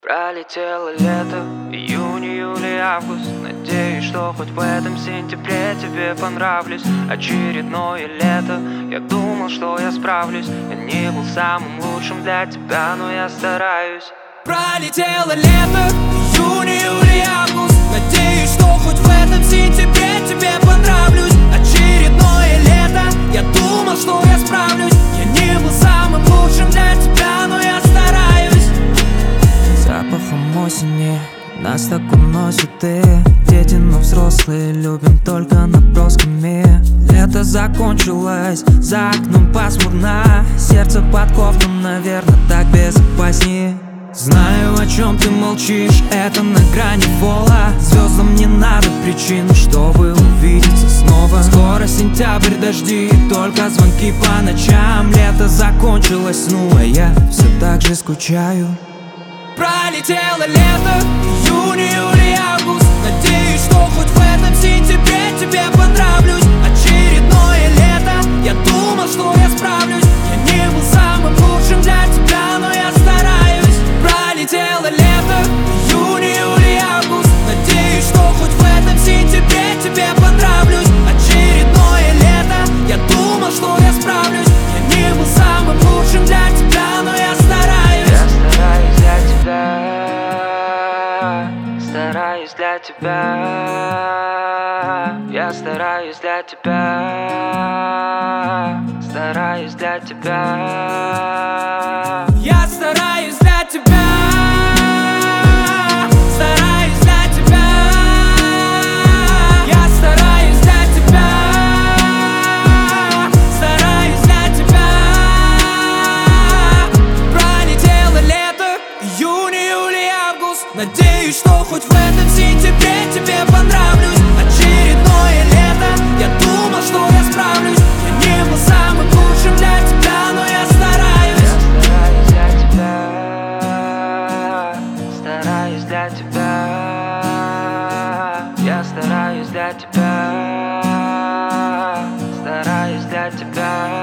Пролетело лето, июнь, июль, август. Надеюсь, что хоть в этом сентябре тебе понравлюсь. Очередное лето, я думал, что я справлюсь. Я не был самым лучшим для тебя, но я стараюсь. Пролетело лето, июнь, июль, август. Надеюсь, что хоть в этом сентябре тебе понравлюсь. Очередное лето, я думал, что я справлюсь. Я не был самым лучшим для тебя, но я стараюсь. Запахом осени нас так уносит и дети, но взрослые любим только набросками. Лето закончилось, за окном пасмурно. Сердце под кофту, наверное, так безопаснее. Знаю, о чем ты молчишь, это на грани фола. Звездам не надо причин, чтобы увидеться снова. Скоро сентябрь, дожди, только звонки по ночам. Лето закончилось, ну а я все так же скучаю. Пролетело лето, июнь, июль, август. Надеюсь, что хоть в этом сентябре тебе понравлюсь. Очередное лето, я думал, что я справлюсь. Я не был самым лучшим для тебя, но я стараюсь. Пролетело лето, июнь, июль, август. Надеюсь, что хоть в этом сентябре тебе понравлюсь. Очередное лето, я думал, что я справлюсь. Я не был самым лучшим для тебя, но я стараюсь. Я стараюсь для тебя, стараюсь для тебя. Я стараюсь для тебя, стараюсь для тебя. Я стараюсь для тебя, стараюсь для тебя. Я стараюсь для тебя, стараюсь для тебя. Пролетело лето, июнь, июль, август. Надеюсь, что хоть в этом сентябре тебе понравлюсь. Очередное лето, я думал, что я справлюсь. Я не был самым лучшим для тебя, но я стараюсь. Стараюсь для тебя, я стараюсь для тебя, стараюсь для тебя.